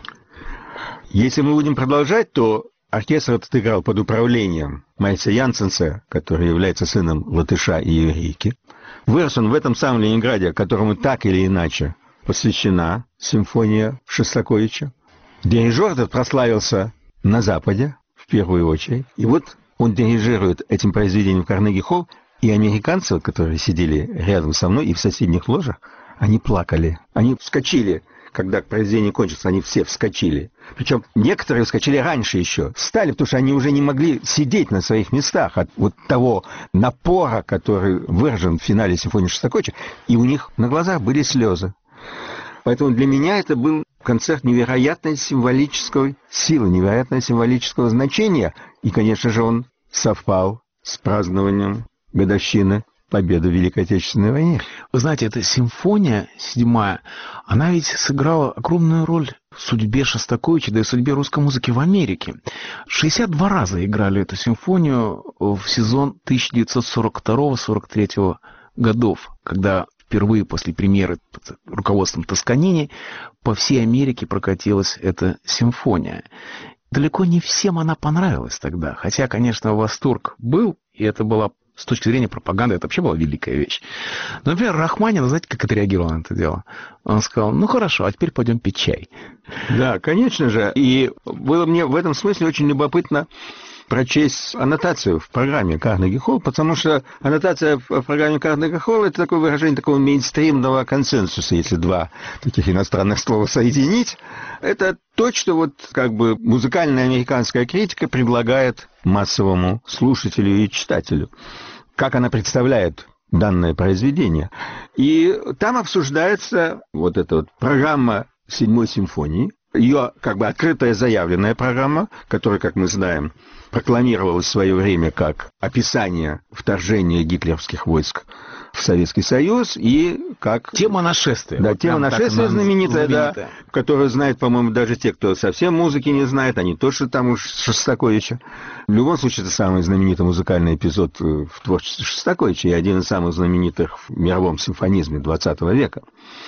Если мы будем продолжать, то оркестр этот играл под управлением Мариса Янсенса, который является сыном латыша и еврейки. Вырос он в этом самом Ленинграде, которому так или иначе посвящена симфония Шостаковича. Дирижер этот прославился на Западе, в первую очередь. И вот он дирижирует этим произведением в Карнеги-холл, и американцы, которые сидели рядом со мной и в соседних ложах, они плакали. Они вскочили, когда произведение кончилось, они все вскочили. Причем некоторые вскочили раньше еще. Встали, потому что они уже не могли сидеть на своих местах от вот того напора, который выражен в финале симфонии Шостаковича, и у них на глазах были слезы. Поэтому для меня это был концерт невероятной символической силы, невероятного символического значения. И, конечно же, он совпал с празднованием годовщины победы в Великой Отечественной войне. Вы знаете, эта симфония седьмая, она ведь сыграла огромную роль в судьбе Шостаковича, да и в судьбе русской музыки в Америке. шестьдесят два раза играли эту симфонию в сезон тысяча девятьсот сорок второго — сорок третьего годов, когда впервые после премьеры под руководством Тосканини по всей Америке прокатилась эта симфония. Далеко не всем она понравилась тогда, хотя, конечно, восторг был, и это была с точки зрения пропаганды, это вообще была великая вещь. Но, например, Рахманин, знаете, как отреагировал на это дело? Он сказал, ну хорошо, а теперь пойдем пить чай. Да, конечно же. И было мне в этом смысле очень любопытно прочесть аннотацию в программе Карнеги-холл, потому что аннотация в программе Карнеги-холл — это такое выражение такого мейнстримного консенсуса, если два таких иностранных слова соединить. Это то, что вот как бы музыкальная американская критика предлагает массовому слушателю и читателю. Как она представляет данное произведение. И там обсуждается вот эта вот программа седьмой симфонии, ее как бы открытая заявленная программа, которая, как мы знаем, прокламировалась в свое время как описание вторжения гитлеровских войск в Советский Союз и как... Тема нашествия. Да, вот тема нашествия знаменитая, знаменитая, да, которую знают, по-моему, даже те, кто совсем музыки не знает, они то, что там уж Шостаковича. В любом случае, это самый знаменитый музыкальный эпизод в творчестве Шостаковича и один из самых знаменитых в мировом симфонизме двадцатого века.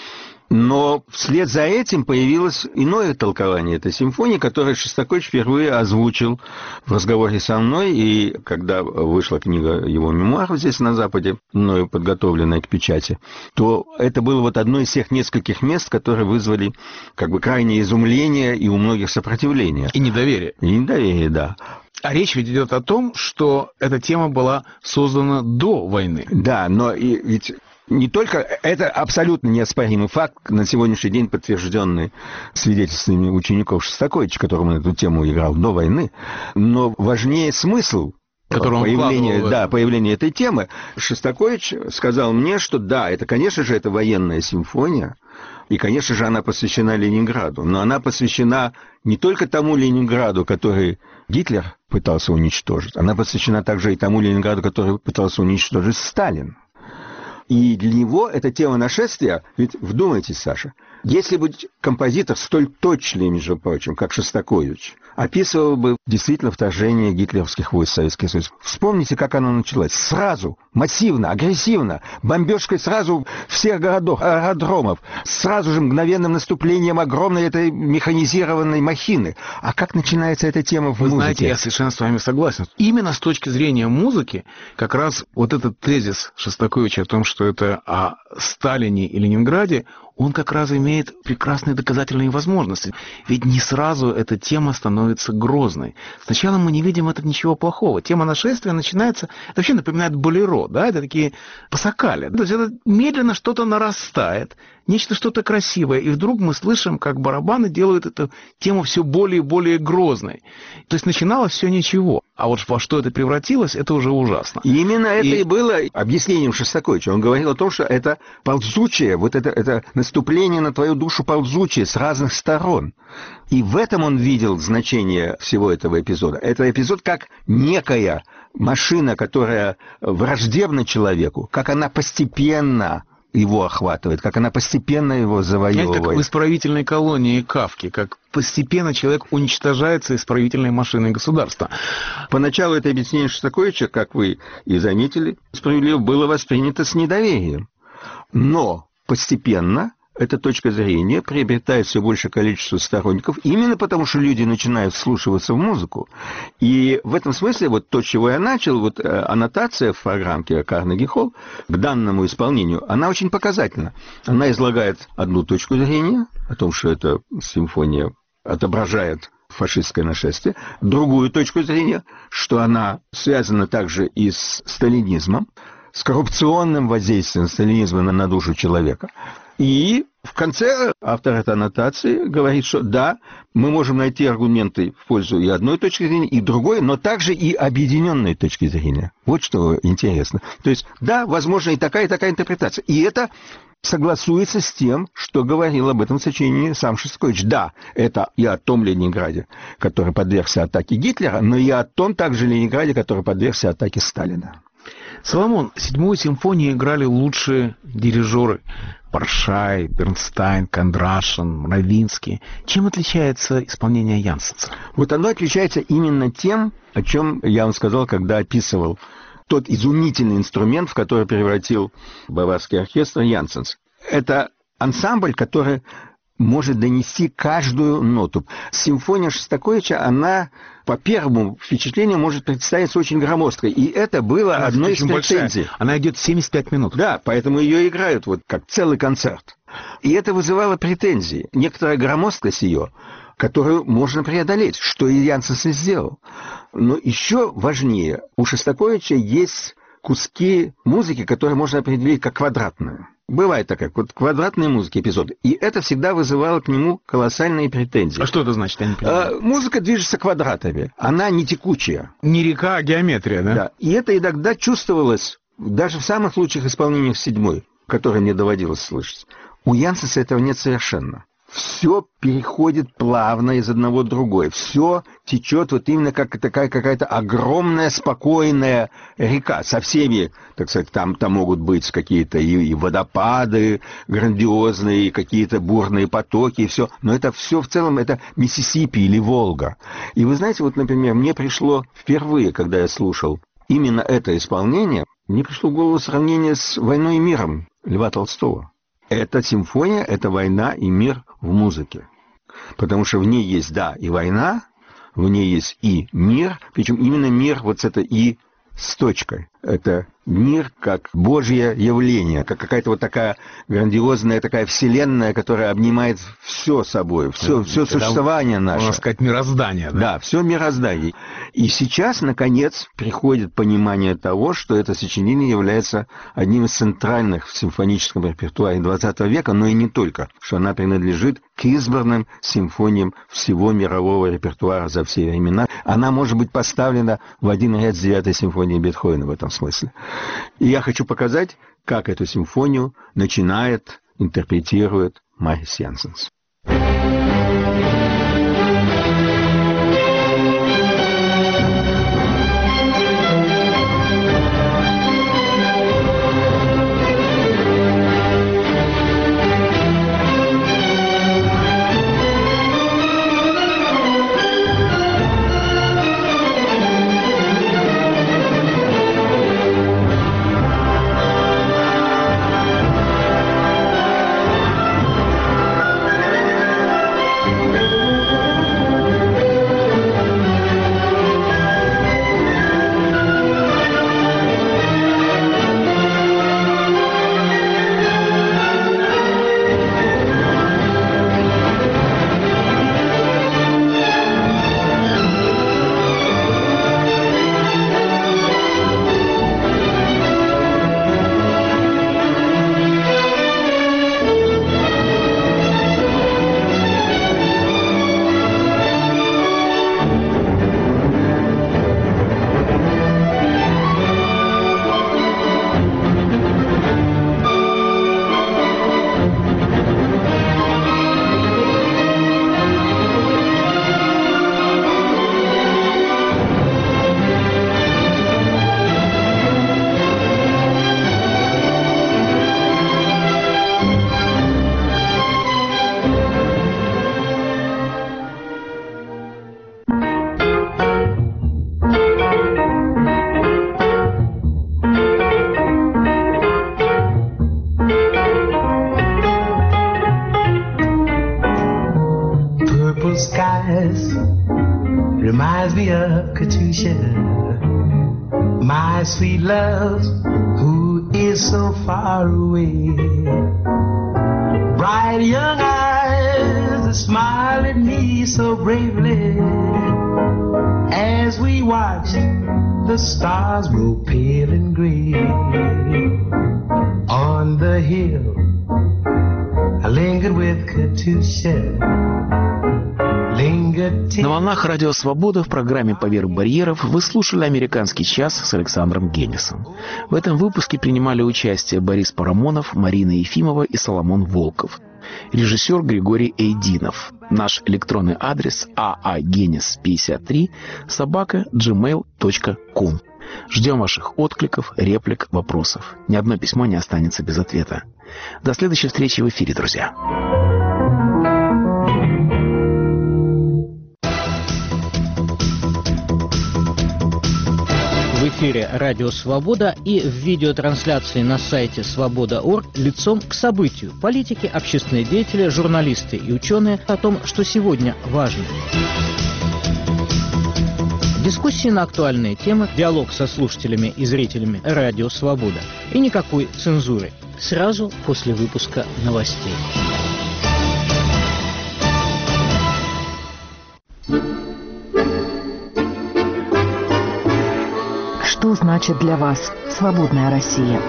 Но вслед за этим появилось иное толкование этой симфонии, которое Шостакович впервые озвучил в разговоре со мной, и когда вышла книга его мемуаров здесь на Западе, мною подготовленная к печати, то это было вот одно из тех нескольких мест, которые вызвали как бы крайнее изумление и у многих сопротивление. И недоверие. И недоверие, да. А речь ведь идет о том, что эта тема была создана до войны. Да, но и ведь... Не только это абсолютно неоспоримый факт, на сегодняшний день подтвержденный свидетельствами учеников Шостаковича, которым он эту тему играл до войны, но важнее смысл появления, да, появления этой темы. Шостакович сказал мне, что да, это, конечно же, это военная симфония, и, конечно же, она посвящена Ленинграду, но она посвящена не только тому Ленинграду, который Гитлер пытался уничтожить, она посвящена также и тому Ленинграду, который пытался уничтожить Сталин. И для него эта тема нашествия, ведь вдумайтесь, Саша, если бы композитор столь точный, между прочим, как Шостакович, описывал бы действительно вторжение гитлеровских войск в Советский Союз. Вспомните, как оно началось. Сразу, массивно, агрессивно, бомбежкой сразу всех городов, аэродромов, сразу же мгновенным наступлением огромной этой механизированной махины. А как начинается эта тема в Вы музыке? Вы знаете, я совершенно с вами согласен. Именно с точки зрения музыки, как раз вот этот тезис Шостаковича о том, что это о Сталине и Ленинграде, он как раз имеет прекрасные доказательные возможности. Ведь не сразу эта тема становится грозной. Сначала мы не видим это ничего плохого. Тема нашествия начинается, это вообще напоминает болеро, да, это такие пасакали. То есть это медленно что-то нарастает, нечто что-то красивое, и вдруг мы слышим, как барабаны делают эту тему все более и более грозной. То есть начиналось все ничего, а вот во что это превратилось, это уже ужасно. И именно это и, и было объяснением Шостаковича. Он говорил о том, что это ползучее, вот это, это наступление на твою душу ползучее с разных сторон. И в этом он видел значение всего этого эпизода. Это эпизод как некая машина, которая враждебна человеку, как она постепенно его охватывает, как она постепенно его завоевывает. Знаете, как в исправительной колонии Кафки, как постепенно человек уничтожается исправительной машиной государства. Поначалу это объяснение Шостаковича, как вы и заметили, справедливо было воспринято с недоверием. Но постепенно эта точка зрения приобретает все большее количество сторонников, именно потому что люди начинают вслушиваться в музыку. И в этом смысле, вот то, с чего я начал, вот аннотация в программке Carnegie Hall к данному исполнению, она очень показательна. Она излагает одну точку зрения, о том, что эта симфония отображает фашистское нашествие, другую точку зрения, что она связана также и с сталинизмом, с коррупционным воздействием сталинизма на душу человека. И в конце автор этой аннотации говорит, что да, мы можем найти аргументы в пользу и одной точки зрения, и другой, но также и объединенной точки зрения. Вот что интересно. То есть, да, возможно и такая, и такая интерпретация. И это согласуется с тем, что говорил об этом в сочинении сам Шостакович. Да, это и о том Ленинграде, который подвергся атаке Гитлера, но и о том также Ленинграде, который подвергся атаке Сталина. Соломон, седьмую симфонию играли лучшие дирижеры. Паршай, Бернстайн, Кондрашин, Равинский. Чем отличается исполнение Янсенса? Вот оно отличается именно тем, о чем я вам сказал, когда описывал тот изумительный инструмент, в который превратил Баварский оркестр Янсенс. Это ансамбль, который может донести каждую ноту. Симфония Шостаковича, она по первому впечатлению может представиться очень громоздкой. И это было она одной из претензий. Большая. Она идет семьдесят пять минут. Да, поэтому ее играют вот как целый концерт. И это вызывало претензии. Некоторая громоздкость ее, которую можно преодолеть, что и Янсенс и сделал. Но еще важнее, у Шостаковича есть куски музыки, которые можно определить как квадратные. Бывает такая, вот квадратные музыки, эпизоды. И это всегда вызывало к нему колоссальные претензии. А что это значит? Я не понимаю. А, музыка движется квадратами. Она не текучая. Не река, а геометрия, да? Да. И это иногда чувствовалось даже в самых лучших исполнениях седьмой, которые мне доводилось слышать. У Янсенса этого нет совершенно. Все переходит плавно из одного в другое. Все течет вот именно как такая какая-то огромная, спокойная река. Со всеми, так сказать, там, там могут быть какие-то и, и водопады грандиозные, и какие-то бурные потоки, и все. Но это все в целом, это Миссисипи или Волга. И вы знаете, вот, например, мне пришло впервые, когда я слушал именно это исполнение, мне пришло в голову сравнение с «Войной и миром» Льва Толстого. Эта симфония — это война и мир в музыке. Потому что в ней есть, да, и война, в ней есть и мир, причем именно мир вот с этой «и» с точкой. Это мир как Божье явление, как какая-то вот такая грандиозная такая вселенная, которая обнимает все собой, все, все существование наше. Можно сказать, мироздание. Да? Да, все мироздание. И сейчас, наконец, приходит понимание того, что это сочинение является одним из центральных в симфоническом репертуаре двадцатого века, но и не только, что она принадлежит к избранным симфониям всего мирового репертуара за все времена. Она может быть поставлена в один ряд с девятой симфонией Бетховена в этом смысле. И я хочу показать, как эту симфонию начинает, интерпретирует Марис Янсенс. eyes reminds me of Katusha, my sweet love, who is so far away. Bright young eyes that smile at me so bravely as we watch the stars grow pale and gray. On the hill I lingered with Katusha. На волнах Радио Свобода в программе «Поверх барьеров» вы слушали «Американский час» с Александром Генисом. В этом выпуске принимали участие Борис Парамонов, Марина Ефимова и Соломон Волков. Режиссер Григорий Эйдинов. Наш электронный адрес аагенис пятьдесят три собака джимейл точка ком. Ждем ваших откликов, реплик, вопросов. Ни одно письмо не останется без ответа. До следующей встречи в эфире, друзья. В эфире «Радио Свобода» и в видеотрансляции на сайте свобода точка орг лицом к событию. Политики, общественные деятели, журналисты и ученые о том, что сегодня важно. Дискуссии на актуальные темы, диалог со слушателями и зрителями «Радио Свобода». И никакой цензуры. Сразу после выпуска новостей. Что значит для вас свободная Россия?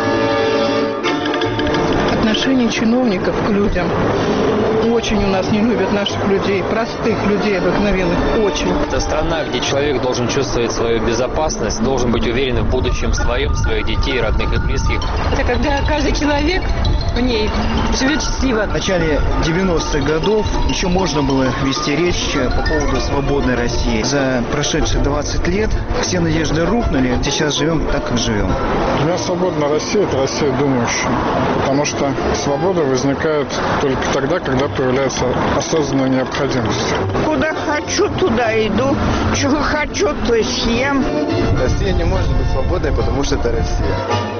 Отношение чиновников к людям. Очень у нас не любят наших людей, простых людей обыкновенных, очень. Это страна, где человек должен чувствовать свою безопасность, должен быть уверен в будущем своем, своих детей, родных и близких. Это когда каждый человек в ней живет счастливо. В начале девяностых годов еще можно было вести речь по поводу свободной России. За прошедшие двадцать лет все надежды рухнули, сейчас живем так, как живем. Для меня свободная Россия – это Россия думающая, потому что свобода возникает только тогда, когда появляется осознанная необходимость. Куда хочу, туда иду. Чего хочу, то и съем. Россия не может быть свободной, потому что это Россия.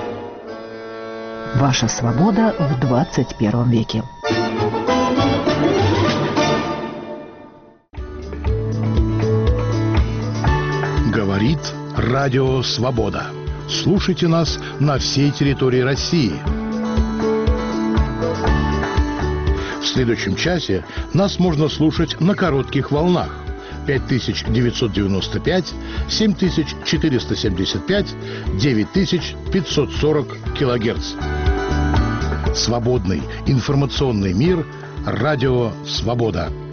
Ваша свобода в двадцать первом веке. Говорит Радио Свобода. Слушайте нас на всей территории России. В следующем часе нас можно слушать на коротких волнах пять тысяч девятьсот девяносто пять, семь тысяч четыреста семьдесят пять, девять тысяч пятьсот сорок килогерц. Свободный информационный мир. Радио Свобода.